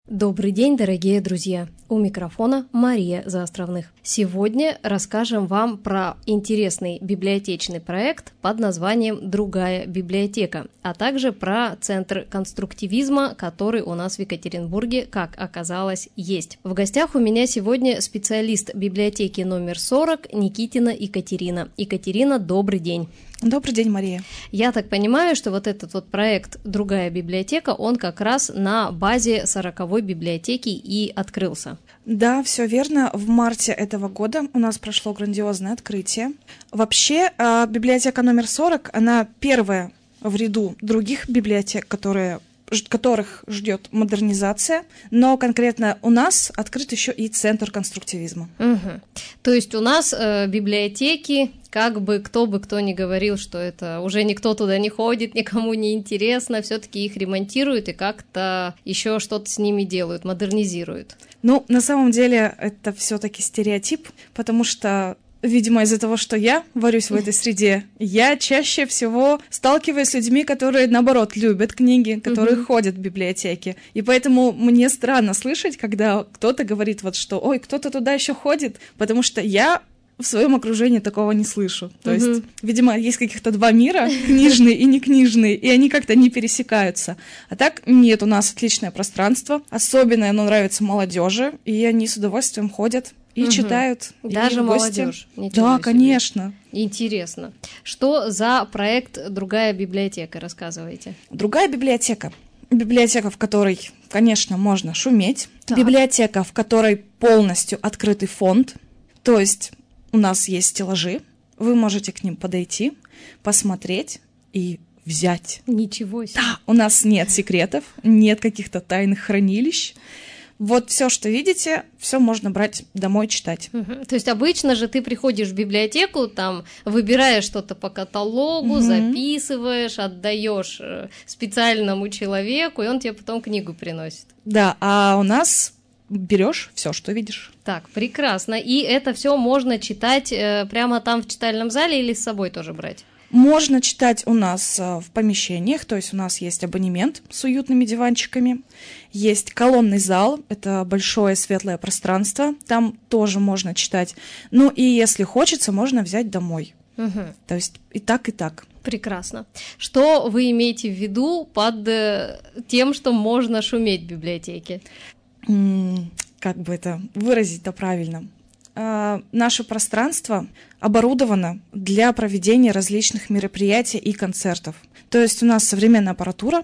Добрый день, дорогие друзья! У микрофона Мария Заостровных. Сегодня расскажем вам про интересный библиотечный проект под названием «Другая библиотека», а также про Центр конструктивизма, который у нас в Екатеринбурге, как оказалось, есть. В гостях у меня сегодня специалист библиотеки номер 40 Никитина Екатерина. Екатерина, добрый день! Добрый день, Мария. Я так понимаю, что вот этот вот проект «Другая библиотека», он как раз на базе 40-й библиотеки и открылся. Да, все верно. В марте этого года у нас прошло грандиозное открытие. Вообще, библиотека номер 40, она первая в ряду других библиотек, которых ждет модернизация, но конкретно у нас открыт еще и Центр конструктивизма. Угу. То есть у нас библиотеки, как бы кто ни говорил, что это уже никто туда не ходит, никому не интересно, все-таки их ремонтируют и как-то еще что-то с ними делают, модернизируют. Ну, на самом деле это все-таки стереотип, потому что видимо, из-за того, что я варюсь в этой среде, я чаще всего сталкиваюсь с людьми, которые, наоборот, любят книги, которые ходят в библиотеки. И поэтому мне странно слышать, когда кто-то говорит вот что, ой, кто-то туда еще ходит, потому что я в своем окружении такого не слышу. То есть, видимо, есть каких-то два мира, книжный и некнижный, и они как-то не пересекаются. А так нет, у нас отличное пространство, особенно оно нравится молодежи, и они с удовольствием ходят и читают. Даже и молодежь. Да, конечно. Интересно. Что за проект «Другая библиотека»? Рассказывайте. «Другая библиотека». Библиотека, в которой, конечно, можно шуметь. Так. Библиотека, в которой полностью открытый фонд. То есть у нас есть стеллажи, вы можете к ним подойти, посмотреть и взять. Ничего себе. Да, у нас нет секретов, нет каких-то тайных хранилищ. Вот все, что видите, все можно брать домой, читать. То есть обычно же ты приходишь в библиотеку, там выбираешь что-то по каталогу, записываешь, отдаешь специальному человеку, и он тебе потом книгу приносит. Да, а у нас берешь все, что видишь. Так, прекрасно. И это все можно читать прямо там в читальном зале или с собой тоже брать? Можно читать у нас в помещениях, то есть у нас есть абонемент с уютными диванчиками, есть колонный зал, это большое светлое пространство, там тоже можно читать. Ну и если хочется, можно взять домой. То есть и так, и так. Прекрасно. Что вы имеете в виду под тем, что можно шуметь в библиотеке? Как бы это выразить-то правильно? Наше пространство оборудовано для проведения различных мероприятий и концертов. То есть у нас современная аппаратура,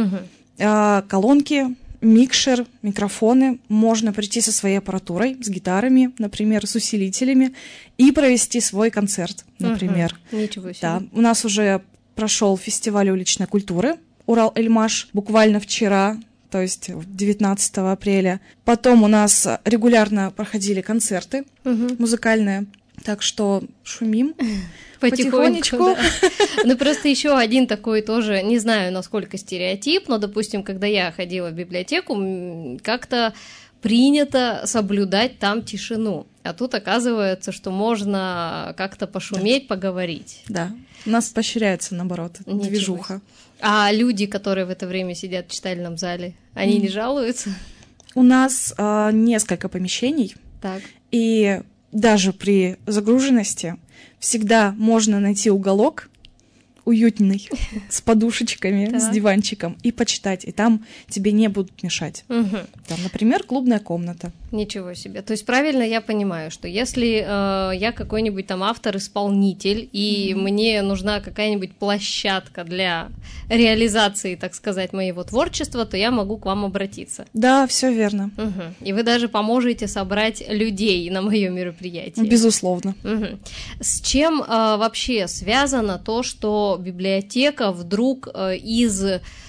колонки, микшер, микрофоны. Можно прийти со своей аппаратурой, с гитарами, например, с усилителями, и провести свой концерт, например. Ничего себе. Да. У нас уже прошел фестиваль уличной культуры «Урал-Эльмаш» буквально вчера, то есть 19 апреля. Потом у нас регулярно проходили концерты музыкальные, так что шумим потихонечку. Да. Ну, просто еще один такой тоже, не знаю, насколько стереотип, но, допустим, когда я ходила в библиотеку, как-то принято соблюдать там тишину. А тут оказывается, что можно как-то пошуметь, поговорить. Да, у нас поощряется, наоборот, движуха. А люди, которые в это время сидят в читальном зале, они не жалуются? У нас несколько помещений, так. И даже при загруженности всегда можно найти уголок уютный, с подушечками, с диванчиком, и почитать, и там тебе не будут мешать. Там, например, клубная комната. Ничего себе. То есть правильно я понимаю, что если я какой-нибудь там автор-исполнитель, и мне нужна какая-нибудь площадка для реализации, так сказать, моего творчества, то я могу к вам обратиться. Да, все верно. И вы даже поможете собрать людей на мое мероприятие. Безусловно. С чем вообще связано то, что библиотека вдруг из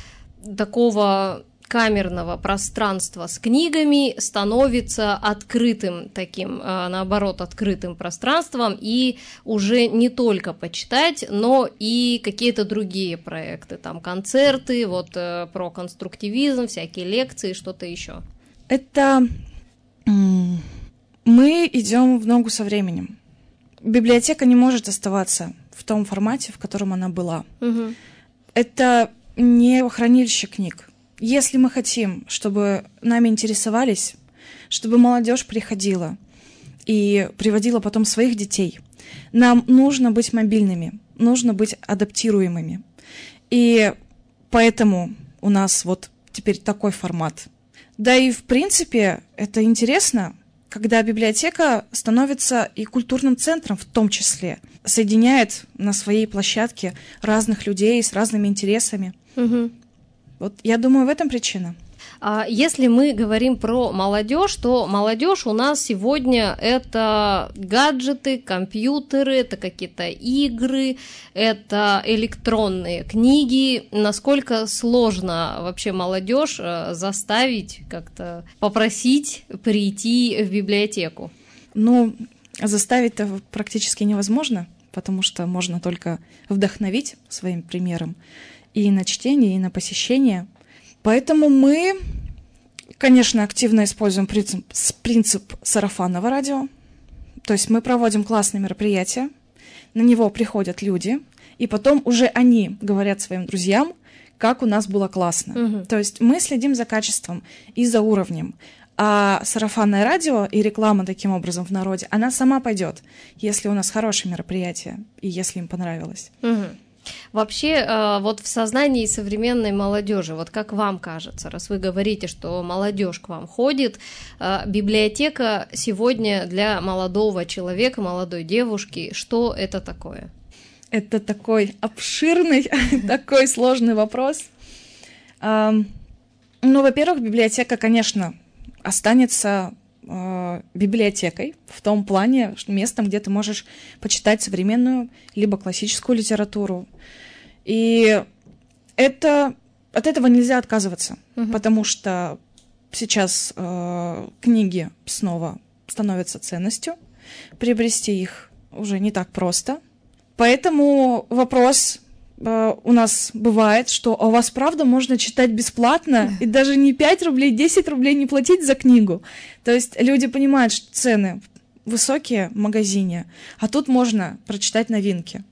такого камерного пространства с книгами становится открытым таким, наоборот, открытым пространством, и уже не только почитать, но и какие-то другие проекты, там концерты, вот про конструктивизм, всякие лекции, что-то еще. Это мы идем в ногу со временем. Библиотека не может оставаться в том формате, в котором она была. Это не хранилище книг. если мы хотим, чтобы нами интересовались, чтобы молодежь приходила и приводила потом своих детей, нам нужно быть мобильными, нужно быть адаптируемыми. И поэтому у нас вот теперь такой формат. Да и в принципе это интересно, когда библиотека становится и культурным центром в том числе, соединяет на своей площадке разных людей с разными интересами. Угу. Вот я думаю, в этом причина. Если мы говорим про молодежь, то молодежь у нас сегодня это гаджеты, компьютеры, это какие-то игры, это электронные книги. Насколько сложно вообще молодежь заставить, как-то попросить прийти в библиотеку? Ну, заставить-то практически невозможно, потому что можно только вдохновить своим примером и на чтение, и на посещение. Поэтому мы, конечно, активно используем принцип сарафанного радио. То есть мы проводим классные мероприятия, на него приходят люди, и потом уже они говорят своим друзьям, как у нас было классно. Угу. То есть мы следим за качеством и за уровнем. А сарафанное радио и реклама таким образом в народе, она сама пойдет, если у нас хорошее мероприятие и если им понравилось. Угу. Вообще, вот в сознании современной молодежи, вот как вам кажется, раз вы говорите, что молодежь к вам ходит, библиотека сегодня для молодого человека, молодой девушки, что это такое? Это такой обширный, такой сложный вопрос. Ну, во-первых, библиотека, конечно, останется библиотекой в том плане, что местом, где ты можешь почитать современную либо классическую литературу. И от этого нельзя отказываться, потому что сейчас книги снова становятся ценностью, приобрести их уже не так просто. Поэтому вопрос у нас бывает, что у вас правда можно читать бесплатно и даже не 5 рублей, 10 рублей не платить за книгу. То есть люди понимают, что цены высокие в магазине, а тут можно прочитать новинки.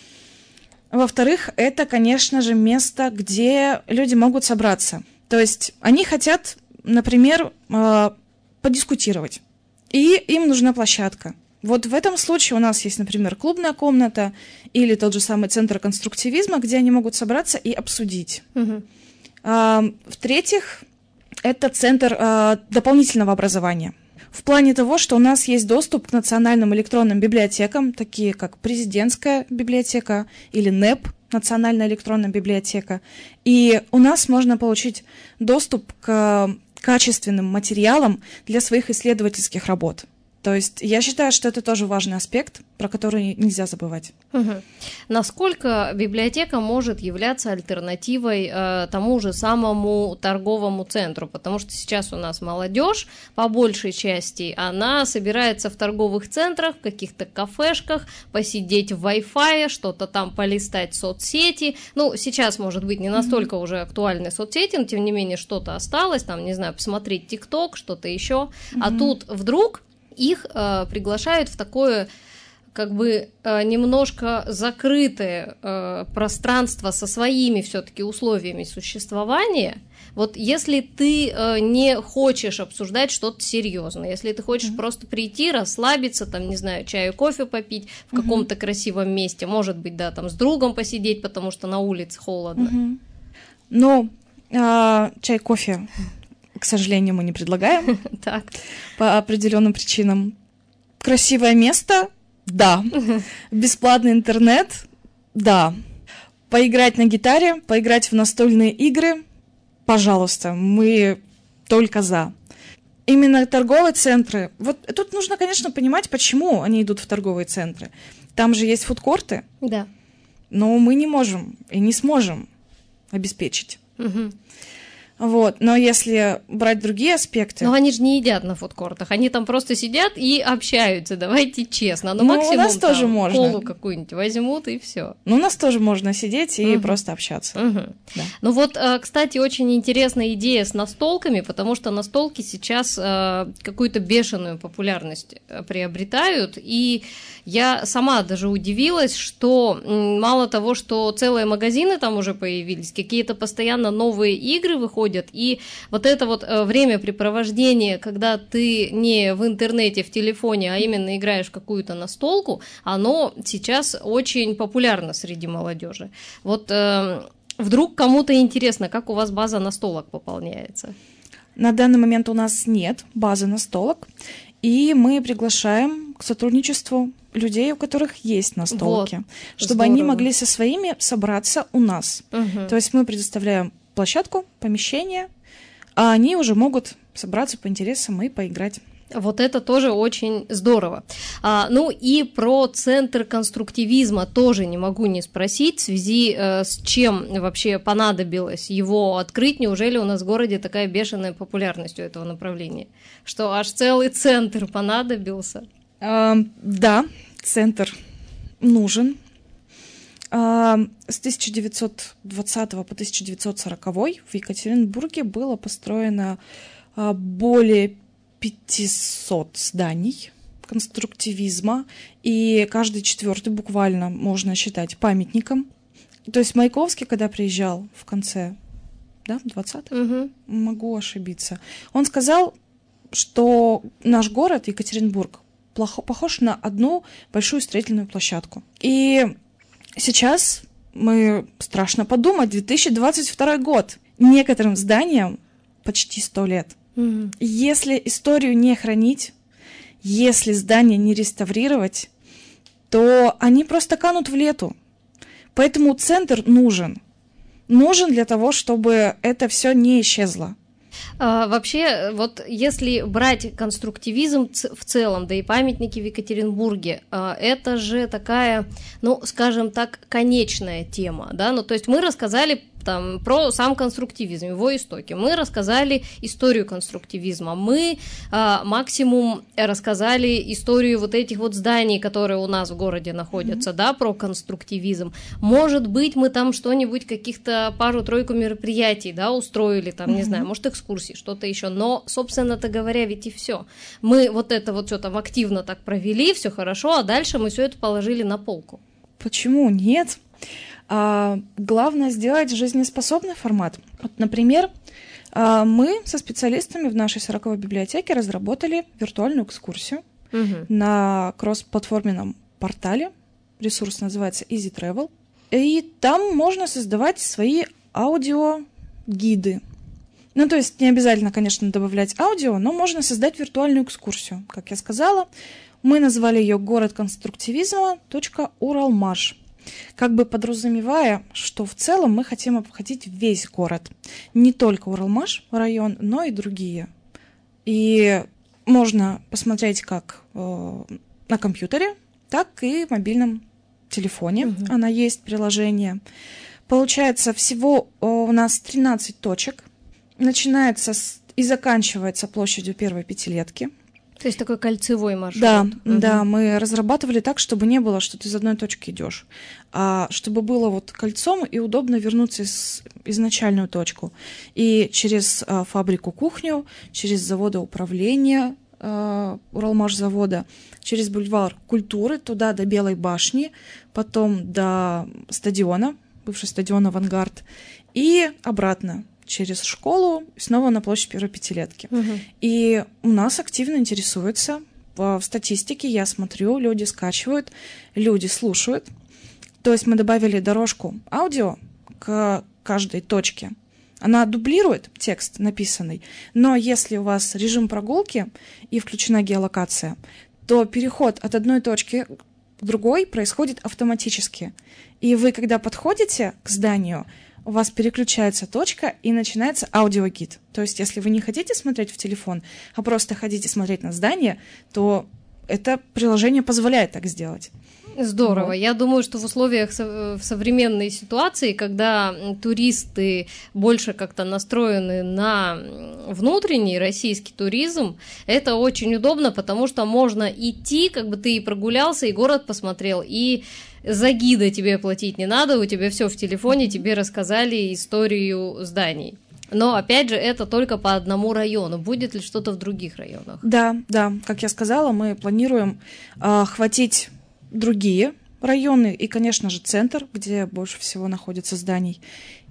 Во-вторых, это, конечно же, место, где люди могут собраться. То есть они хотят, например, подискутировать, и им нужна площадка. Вот в этом случае у нас есть, например, клубная комната или тот же самый центр конструктивизма, где они могут собраться и обсудить. Угу. В-третьих, это центр дополнительного образования. В плане того, что у нас есть доступ к национальным электронным библиотекам, такие как Президентская библиотека или НЭП, Национальная электронная библиотека. И у нас можно получить доступ к качественным материалам для своих исследовательских работ. То есть я считаю, что это тоже важный аспект, про который нельзя забывать. Угу. Насколько библиотека может являться альтернативой тому же самому торговому центру? Потому что сейчас у нас молодежь, по большей части, она собирается в торговых центрах, в каких-то кафешках, посидеть в Wi-Fi, что-то там полистать в соцсети. Ну, сейчас, может быть, не настолько уже актуальны соцсети, но тем не менее что-то осталось, там, не знаю, посмотреть ТикТок, что-то еще. А тут вдруг их приглашают в такое, как бы, немножко закрытое пространство со своими все-таки условиями существования. Вот если ты не хочешь обсуждать что-то серьезное, если ты хочешь просто прийти, расслабиться, там, не знаю, чаю, кофе попить в каком-то красивом месте, может быть, да, там с другом посидеть, потому что на улице холодно. Но чай, кофе, к сожалению, мы не предлагаем. Так. По определенным причинам. Красивое место? Да. Бесплатный интернет? Да. Поиграть на гитаре, поиграть в настольные игры? Пожалуйста, мы только за. Именно торговые центры. Вот тут нужно, конечно, понимать, почему они идут в торговые центры. Там же есть фудкорты. Да. Но мы не можем и не сможем обеспечить. Вот, но если брать другие аспекты... Но они же не едят на фудкортах, они там просто сидят и общаются, давайте честно. Ну, максимум у нас там тоже можно. колу какую-нибудь возьмут, и все. Ну, у нас тоже можно сидеть и просто общаться. Да. Ну вот, кстати, очень интересная идея с настолками, потому что настолки сейчас какую-то бешеную популярность приобретают, и я сама даже удивилась, что мало того, что целые магазины там уже появились, какие-то постоянно новые игры выходят проходят. И вот это вот времяпрепровождение, когда ты не в интернете, в телефоне, а именно играешь в какую-то настолку, оно сейчас очень популярно среди молодежи. Вот вдруг кому-то интересно, как у вас база настолок пополняется? На данный момент у нас нет базы настолок, и мы приглашаем к сотрудничеству людей, у которых есть настолки, вот, чтобы здорово. они могли со своими собраться у нас. То есть мы предоставляем площадку, помещение, а они уже могут собраться по интересам и поиграть. Вот это тоже очень здорово. Ну и про Центр конструктивизма тоже не могу не спросить, в связи с чем вообще понадобилось его открыть. Неужели у нас в городе такая бешеная популярность у этого направления, что аж целый центр понадобился? Да, центр нужен. С 1920 по 1940 в Екатеринбурге было построено более 500 зданий конструктивизма, и каждый четвертый буквально можно считать памятником. То есть Маяковский, когда приезжал в конце 20-х, могу ошибиться, он сказал, что наш город, Екатеринбург, похож на одну большую строительную площадку. И сейчас страшно подумать, 2022 год, некоторым зданиям почти 100 лет. Если историю не хранить, если здания не реставрировать, то они просто канут в лету. Поэтому центр нужен. Нужен для того, чтобы это все не исчезло. Вообще, вот если брать конструктивизм в целом, да и памятники в Екатеринбурге, это же такая, ну, скажем так, конечная тема, да, ну, то есть мы рассказали там про сам конструктивизм, его истоки, мы рассказали историю конструктивизма, мы максимум рассказали историю вот этих вот зданий, которые у нас в городе находятся, да, про конструктивизм. Может быть, мы там что-нибудь, каких-то пару-тройку мероприятий, да, устроили, там, не знаю, может, экскурсии, что-то еще, но, собственно-то говоря, ведь и все. Мы вот это вот все там активно так провели, все хорошо, а дальше мы все это положили на полку. Почему нет? Главное сделать жизнеспособный формат. Вот, например, мы со специалистами в нашей 40-й библиотеке разработали виртуальную экскурсию на кросс-платформенном портале. Ресурс называется Easy Travel. И там можно создавать свои аудиогиды. Ну, то есть не обязательно, конечно, добавлять аудио, но можно создать виртуальную экскурсию. Как я сказала, мы назвали ее «Город конструктивизма. Уралмаш», как бы подразумевая, что в целом мы хотим обходить весь город. Не только Уралмаш район, но и другие. И можно посмотреть как на компьютере, так и в мобильном телефоне. Она есть, приложение. Получается, всего у нас 13 точек. Начинается и заканчивается площадью первой пятилетки. То есть такой кольцевой маршрут. Да, мы разрабатывали так, чтобы не было, что ты из одной точки идешь, а чтобы было вот кольцом и удобно вернуться в изначальную точку. И через фабрику-кухню, через заводоуправление Уралмашзавода, через бульвар культуры, туда до Белой башни, потом до стадиона, бывший стадион «Авангард», и обратно через школу, снова на площадь первой пятилетки. И у нас активно интересуются. В статистике я смотрю, люди скачивают, люди слушают. То есть мы добавили дорожку аудио к каждой точке. Она дублирует текст написанный, но если у вас режим прогулки и включена геолокация, то переход от одной точки к другой происходит автоматически. И вы, когда подходите к зданию, у вас переключается точка и начинается аудиогид. То есть, если вы не хотите смотреть в телефон, а просто хотите смотреть на здание, то это приложение позволяет так сделать. Здорово. Я думаю, что в условиях в современной ситуации, когда туристы больше как-то настроены на внутренний российский туризм, это очень удобно, потому что можно идти, как бы ты и прогулялся, и город посмотрел, и за гида тебе платить не надо, у тебя все в телефоне, тебе рассказали историю зданий. Но, опять же, это только по одному району. Будет ли что-то в других районах? Да, как я сказала, мы планируем охватить другие районы и, конечно же, центр, где больше всего находится зданий.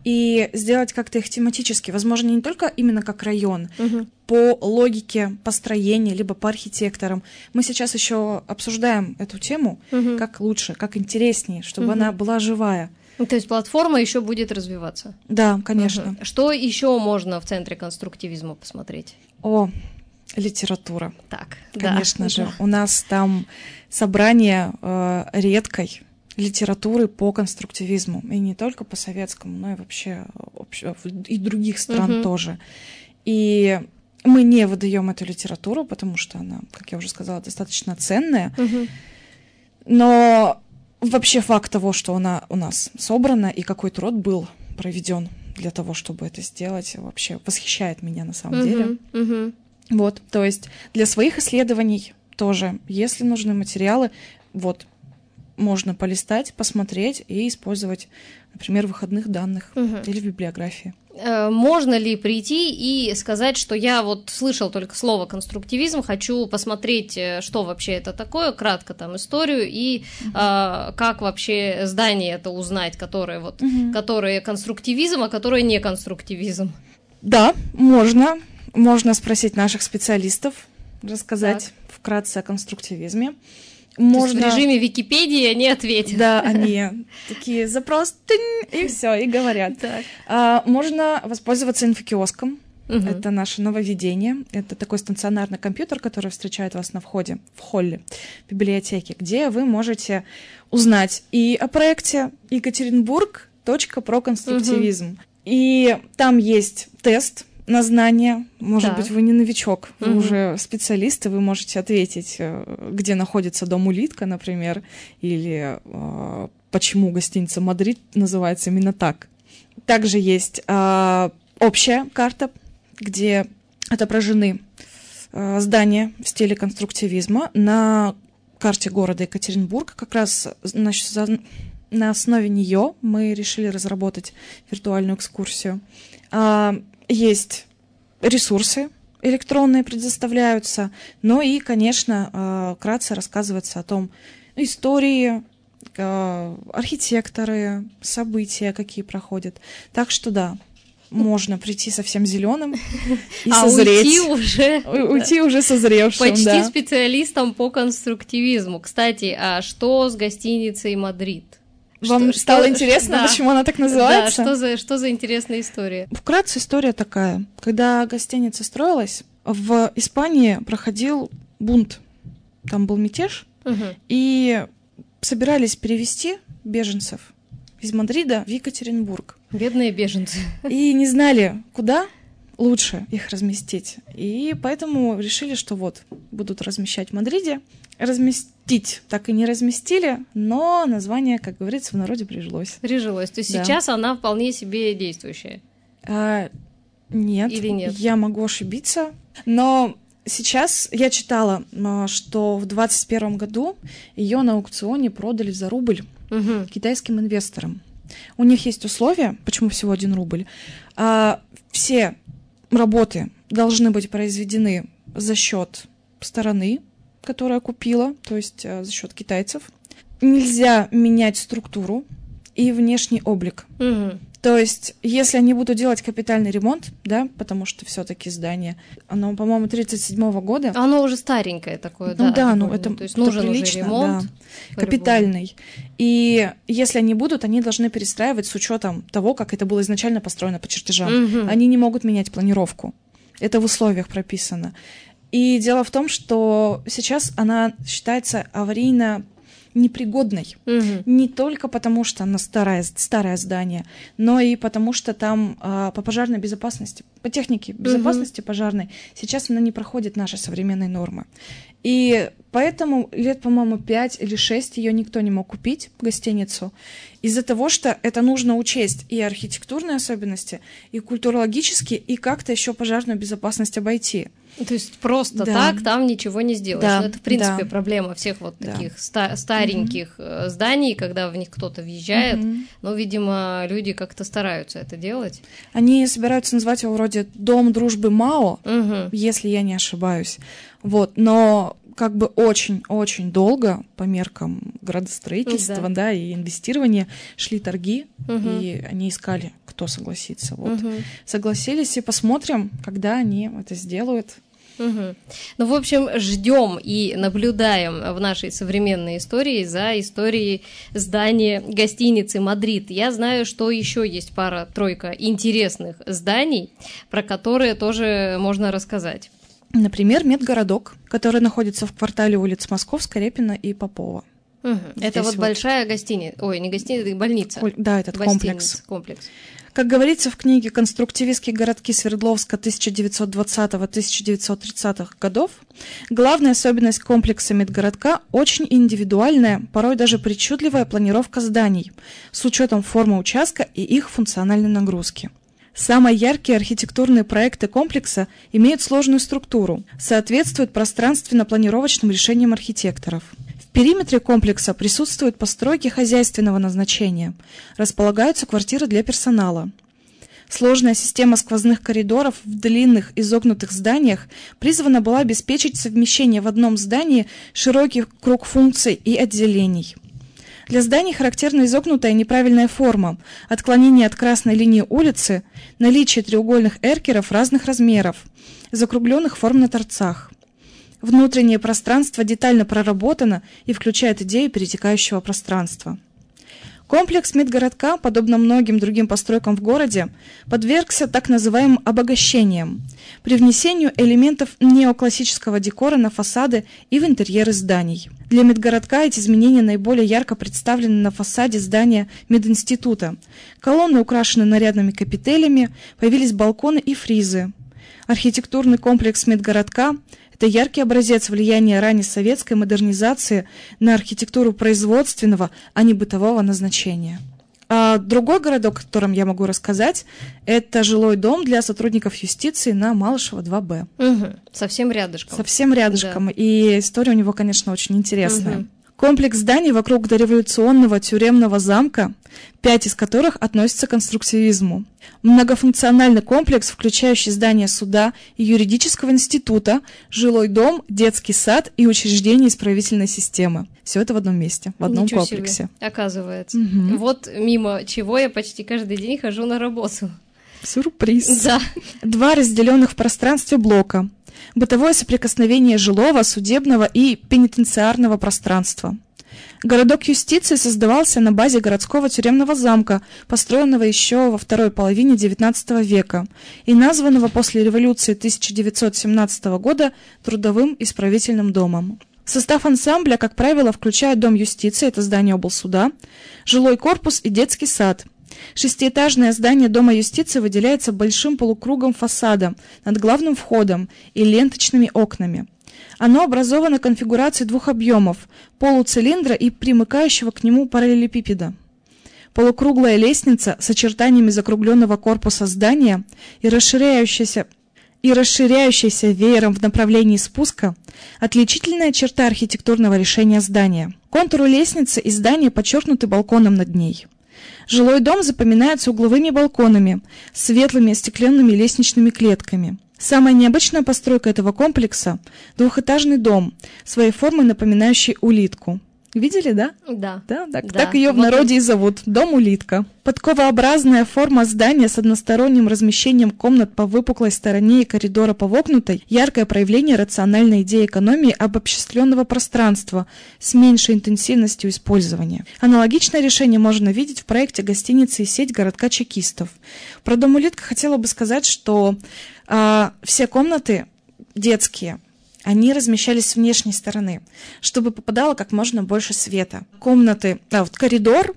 и сделать как-то их тематически, возможно, не только именно как район, по логике построения, либо по архитекторам. Мы сейчас еще обсуждаем эту тему, как лучше, как интереснее, чтобы она была живая. То есть платформа еще будет развиваться? Да, конечно. Что еще можно в Центре конструктивизма посмотреть? Литература. Так, конечно же. У нас там собрание редкой литературы по конструктивизму. И не только по советскому, но и вообще и других стран тоже. И мы не выдаем эту литературу, потому что она, как я уже сказала, достаточно ценная. Но вообще факт того, что она у нас собрана и какой труд был проведен для того, чтобы это сделать, вообще восхищает меня на самом деле. Вот, то есть для своих исследований тоже, если нужны материалы, вот, можно полистать, посмотреть и использовать, например, в выходных данных или в библиографии. Можно ли прийти и сказать, что я вот слышал только слово конструктивизм, хочу посмотреть, что вообще это такое, кратко там историю и как вообще здание это узнать, которое вот, которое конструктивизм, а которое не конструктивизм? Да, можно. Можно спросить наших специалистов, рассказать вкратце о конструктивизме. Можно... То есть в режиме Википедии они ответят. Да, они такие запрос, и все, и говорят. Можно воспользоваться инфокиоском. Это наше нововведение. Это такой стационарный компьютер, который встречает вас на входе, в холле библиотеки, где вы можете узнать и о проекте Екатеринбург.про-конструктивизм. И там есть тест на знания. Может быть, вы не новичок, вы уже специалист, и вы можете ответить, где находится дом Улитка, например, или почему гостиница «Мадрид» называется именно так. Также есть общая карта, где отображены здания в стиле конструктивизма. На карте города Екатеринбург как раз на основе нее мы решили разработать виртуальную экскурсию. Есть ресурсы электронные предоставляются, но и, конечно, вкратце рассказывается о том, истории, архитекторы, события, какие проходят. Так что да, можно прийти совсем зеленым и созреть. Уйти уже созревшим. Почти специалистом по конструктивизму. Кстати, а что с гостиницей «Мадрид»? Вам стало интересно, почему она так называется? Да, что за интересная история? Вкратце история такая. Когда гостиница строилась, в Испании проходил бунт. Там был мятеж, и собирались перевести беженцев из Мадрида в Екатеринбург. Бедные беженцы. И не знали, куда лучше их разместить. И поэтому решили, что вот, будут размещать в Мадриде. Разместить так и не разместили, но название, как говорится, в народе прижилось. Прижилось. То есть сейчас она вполне себе действующая? Нет. Или нет? Я могу ошибиться. Но сейчас я читала, что в 2021 году ее на аукционе продали за рубль китайским инвесторам. У них есть условия, почему всего 1 рубль. Все работы должны быть произведены за счет стороны, которая купила, то есть за счет китайцев. Нельзя менять структуру и внешний облик. То есть, если они будут делать капитальный ремонт, да, потому что все-таки здание, оно, по-моему, 1937 года. Оно уже старенькое такое, да. Ну да, это, то есть нужен прилично, уже ремонт. Да, капитальный. И если они будут, они должны перестраивать с учетом того, как это было изначально построено по чертежам. Они не могут менять планировку. Это в условиях прописано. И дело в том, что сейчас она считается аварийно непригодной. Не только потому, что она старое здание, но и потому, что там по пожарной безопасности, по технике безопасности пожарной сейчас она не проходит наши современные нормы. И поэтому лет, по-моему, 5 или 6 ее никто не мог купить, гостиницу, из-за того, что это нужно учесть и архитектурные особенности, и культурологические, и как-то еще пожарную безопасность обойти. То есть просто так там ничего не сделаешь. Да, это, в принципе, проблема всех вот таких стареньких зданий, когда в них кто-то въезжает. Но, видимо, люди как-то стараются это делать. Они собираются называть его вроде «Дом дружбы Мао», если я не ошибаюсь. Вот. Но как бы очень-очень долго по меркам градостроительства, да, и инвестирования шли торги, и они искали, кто согласится. Вот. Согласились, и посмотрим, когда они это сделают. Ну, в общем, ждем и наблюдаем в нашей современной истории за историей здания гостиницы «Мадрид». Я знаю, что еще есть пара-тройка интересных зданий, про которые тоже можно рассказать. Например, медгородок, который находится в квартале улиц Московская, Репина и Попова. Это вот большая гостиница, ой, не гостиница, больница. Да, этот комплекс. Комплекс. Как говорится в книге «Конструктивистские городки Свердловска 1920-1930 годов», главная особенность комплекса медгородка – очень индивидуальная, порой даже причудливая планировка зданий с учетом формы участка и их функциональной нагрузки. Самые яркие архитектурные проекты комплекса имеют сложную структуру, соответствуют пространственно-планировочным решениям архитекторов. В периметре комплекса присутствуют постройки хозяйственного назначения, располагаются квартиры для персонала. Сложная система сквозных коридоров в длинных изогнутых зданиях призвана была обеспечить совмещение в одном здании широкий круг функций и отделений. Для зданий характерна изогнутая неправильная форма, отклонение от красной линии улицы, наличие треугольных эркеров разных размеров, закругленных форм на торцах. Внутреннее пространство детально проработано и включает идею перетекающего пространства. Комплекс медгородка, подобно многим другим постройкам в городе, подвергся так называемым обогащениям, привнесению элементов неоклассического декора на фасады и в интерьеры зданий. Для медгородка эти изменения наиболее ярко представлены на фасаде здания мединститута. Колонны украшены нарядными капителями, появились балконы и фризы. Архитектурный комплекс медгородка – это яркий образец влияния раннесоветской модернизации на архитектуру производственного, а не бытового назначения. А другой городок, о котором я могу рассказать, это жилой дом для сотрудников юстиции на Малышева 2Б. Совсем рядышком. Совсем рядышком. Да. И история у него, конечно, очень интересная. Комплекс зданий вокруг дореволюционного тюремного замка, 5 из которых относятся к конструктивизму. Многофункциональный комплекс, включающий здания суда и юридического института, жилой дом, детский сад и учреждения исправительной системы. Все это в одном месте, в одном комплексе. Себе, оказывается. Вот мимо чего я почти каждый день хожу на работу. Сюрприз. Да. 2 разделенных в пространстве блока. Бытовое соприкосновение жилого, судебного и пенитенциарного пространства. Городок юстиции создавался на базе городского тюремного замка, построенного еще во второй половине XIX века и названного после революции 1917 года Трудовым исправительным домом. Состав ансамбля, как правило, включает дом юстиции, это здание облсуда, жилой корпус и детский сад. Шестиэтажное здание Дома юстиции выделяется большим полукругом фасада над главным входом и ленточными окнами. Оно образовано конфигурацией 2 объемов – полуцилиндра и примыкающего к нему параллелепипеда. Полукруглая лестница с очертаниями закругленного корпуса здания и расширяющаяся веером в направлении спуска – отличительная черта архитектурного решения здания. Контуры лестницы и здания подчеркнуты балконом над ней. Жилой дом запоминается угловыми балконами, светлыми остекленными лестничными клетками. Самая необычная постройка этого комплекса – 2-этажный дом, своей формой напоминающий улитку. Видели, да? Да. Так ее в народе и зовут – дом-улитка. Подковообразная форма здания с односторонним размещением комнат по выпуклой стороне и коридора по вогнутой – яркое проявление рациональной идеи экономии обобществленного пространства с меньшей интенсивностью использования. Аналогичное решение можно видеть в проекте гостиницы и сеть городка чекистов. Про дом-улитка хотела бы сказать, что все комнаты детские – они размещались с внешней стороны, чтобы попадало как можно больше света. Комнаты, коридор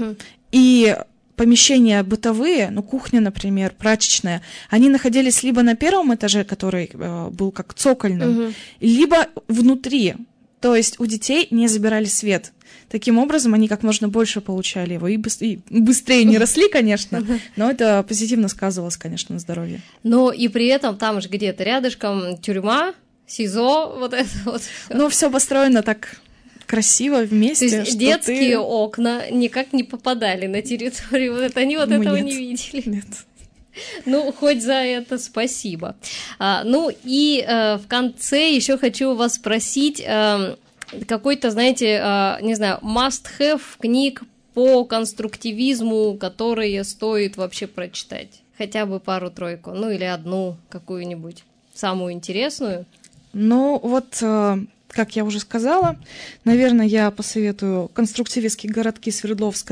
и помещения бытовые, кухня, например, прачечная, они находились либо на первом этаже, который был как цокольным, либо внутри. То есть у детей не забирали свет. Таким образом, они как можно больше получали его и быстрее не росли, конечно, но это позитивно сказывалось, конечно, на здоровье. Но и при этом там же где-то рядышком тюрьма, СИЗО, вот это вот. Все построено так красиво вместе. То есть детские окна никак не попадали на территорию. Они этого не видели. Нет. Ну, хоть за это спасибо. Ну и в конце еще хочу вас спросить какой-то, знаете, не знаю, must-have книг по конструктивизму, которые стоит вообще прочитать. Хотя бы пару-тройку, ну или одну какую-нибудь самую интересную. Ну вот, как я уже сказала, наверное, я посоветую «Конструктивистские городки Свердловска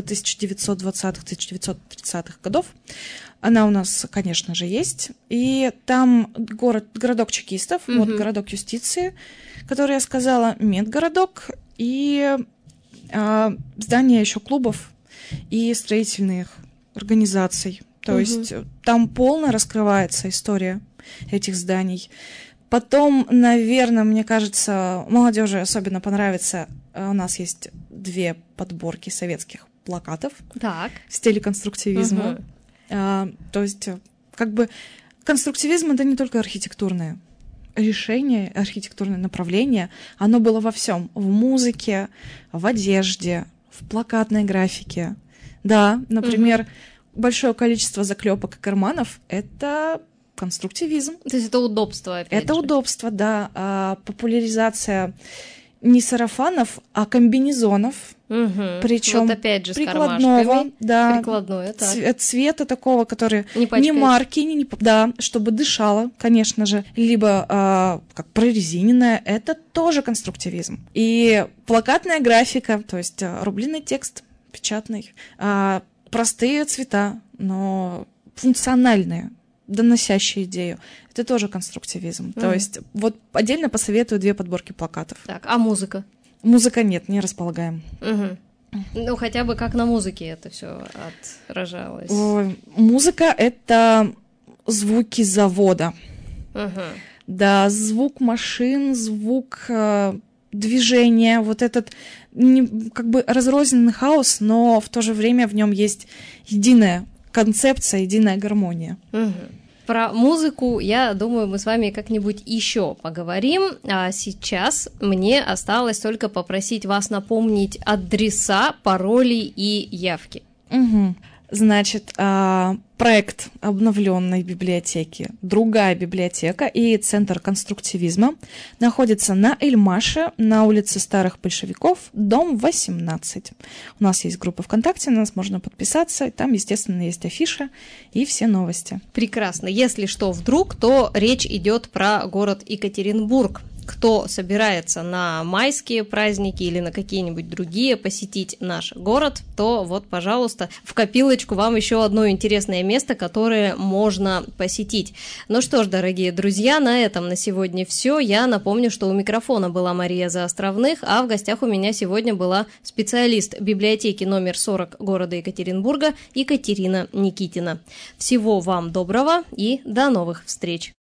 1920-1930-х годов». Она у нас, конечно же, есть. И там городок чекистов, вот городок юстиции, который я сказала, медгородок и здания еще клубов и строительных организаций. То есть там полно раскрывается история этих зданий. Потом, наверное, мне кажется, молодежи особенно понравится. У нас есть 2 подборки советских плакатов в стиле конструктивизма. То есть, как бы, конструктивизм — это не только архитектурное решение, архитектурное направление. Оно было во всем: в музыке, в одежде, в плакатной графике. Да, например, большое количество заклепок и карманов — это конструктивизм. То есть это удобство, опять Это же. удобство, да. Популяризация не сарафанов, а комбинезонов. Причем вот опять же с прикладного, кармашками. да, Прикладное, так. цвета такого, который Не не марки, да, чтобы дышало, конечно же, либо как прорезиненное. Это тоже конструктивизм. И плакатная графика, то есть рубленый текст печатный, простые цвета, но функциональные, доносящие идею. Это тоже конструктивизм. То есть вот отдельно посоветую 2 подборки плакатов. Так, а музыка? Музыка нет, не располагаем. Ну, хотя бы как на музыке это все отражалось. Музыка — это звуки завода. Да, звук машин, звук движения, вот этот как бы разрозненный хаос, но в то же время в нем есть единая концепция, единая гармония. Про музыку, я думаю, мы с вами как-нибудь еще поговорим. А сейчас мне осталось только попросить вас напомнить адреса, пароли и явки. Значит, проект обновленной библиотеки «Другая библиотека» и Центр конструктивизма находится на Эльмаше, на улице Старых Большевиков, дом 18. У нас есть группа ВКонтакте, на нас можно подписаться, и там, естественно, есть афиша и все новости. Прекрасно. Если что вдруг, то речь идет про город Екатеринбург. Кто собирается на майские праздники или на какие-нибудь другие посетить наш город, то вот, пожалуйста, в копилочку вам еще одно интересное место, которое можно посетить. Ну что ж, дорогие друзья, на этом на сегодня все. Я напомню, что у микрофона была Мария Заостровных, а в гостях у меня сегодня была специалист библиотеки номер 40 города Екатеринбурга Екатерина Никитина. Всего вам доброго и до новых встреч!